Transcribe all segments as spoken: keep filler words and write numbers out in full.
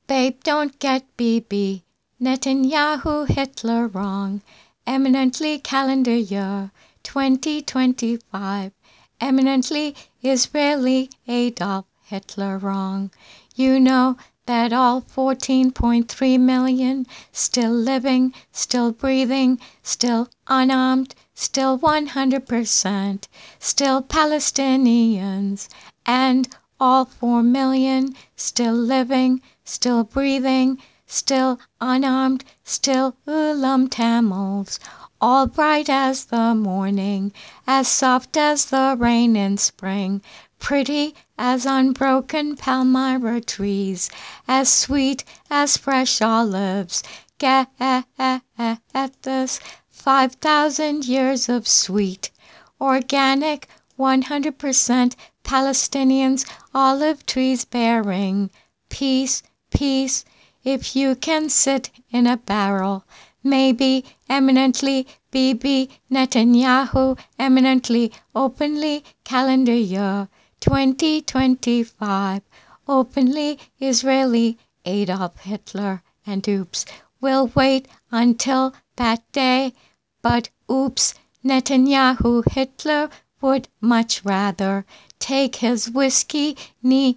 Babe, don't get Bibi Netanyahu Hitler wrong. Eminently calendar year twenty twenty-five. Eminently Israeli Adolf Hitler wrong. You know that all fourteen point three million still living, still breathing, still unarmed, still one hundred percent, still Palestinians, and all four million still living, still breathing, still unarmed, still Ulam Tamils, all bright as the morning, as soft as the rain in spring, pretty as unbroken Palmyra trees, as sweet as fresh olives. Get this five thousand years of sweet, organic, one hundred percent Palestinians, olive trees bearing peace, peace. If you can sit in a barrel, maybe eminently Bibi Netanyahu, eminently, openly calendar year twenty twenty-five, openly Israeli Adolf Hitler, and oops, we'll wait until that day, but oops, Netanyahu Hitler would much rather take his whiskey neat,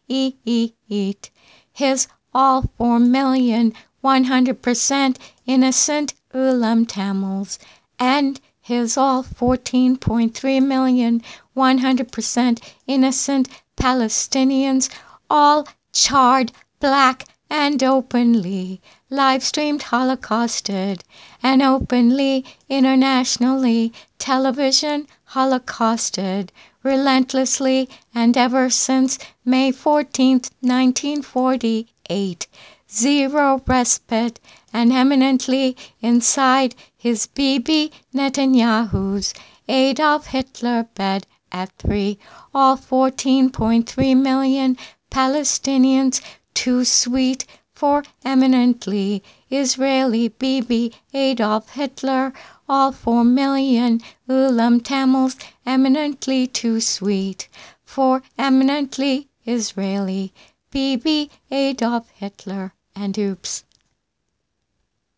his all four million, one hundred percent innocent Ulam Tamils, and his all fourteen point three million, one hundred percent innocent Palestinians, all charred black and openly live-streamed holocausted, and openly internationally television holocausted, relentlessly and ever since May fourteenth, nineteen forty-eight. Zero respite, and eminently inside his Bibi Netanyahu's Adolf Hitler bed at three, all fourteen point three million Palestinians too sweet for eminently Israeli Bibi Adolf Hitler, all four million Ulam Tamils eminently too sweet for eminently Israeli Bibi Adolf Hitler, and oops.